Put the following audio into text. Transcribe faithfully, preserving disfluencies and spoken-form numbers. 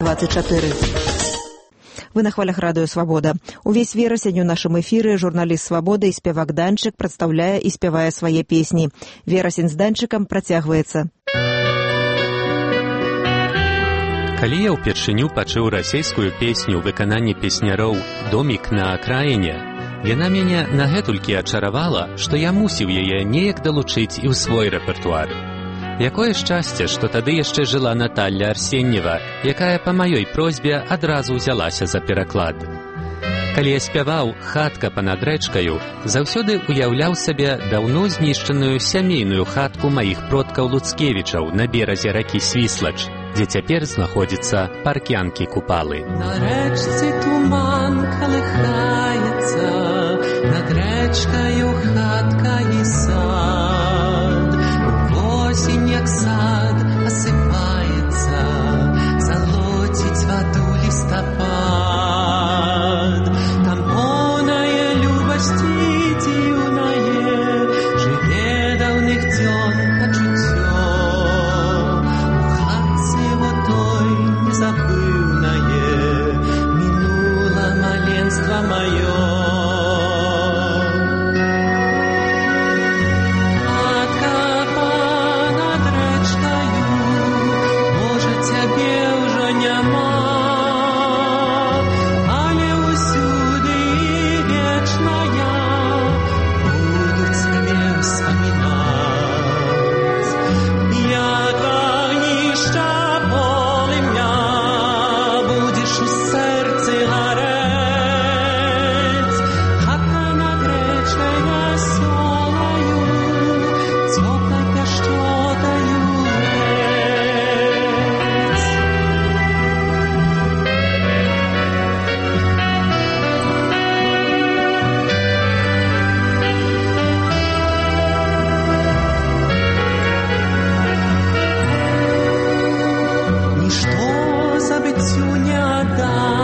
двадцать чатыры. Вы на хвалях радыё «Свабода». Увесь верасень у нашым эфіры журналіст «Свабода» і спявак Данчык прадстаўляе і спявае свае песні. Верасень з Данчыкам працягваецца. Калі я ўпершыню пачуў расейскую песню ў выкананні песняроў «Домік на акраіне», яна мяне нагэтулькі ачаравала, што я мусіў яе неяк далучыць і ў свой рэпертуар. Якое шчасце, што тады яшчэ жыла Наталля Арсеньева, якая па маёй просьбе адразу ўзялася за пераклад. Калі я спяваў «Хатка панад рэчкаю», заўсёды уяўляў сабе даўно знішчаную сямейную хатку маіх продкаў Луцкевічаў на беразе ракі Свіслач, дзе цяпер знаходзіцца паркянкі Купалы. На рэчцы туман калыхаецца, над рэчкаю хатка і сад. Осень, як сад, осыпаецца, залоціць ваду лістапад. Там онае любасці дзіўнае, жыве даўных дзён пачуццё. У хатцы отой незабыўнае мінула маленства маё. Нішто забыццю не аддам.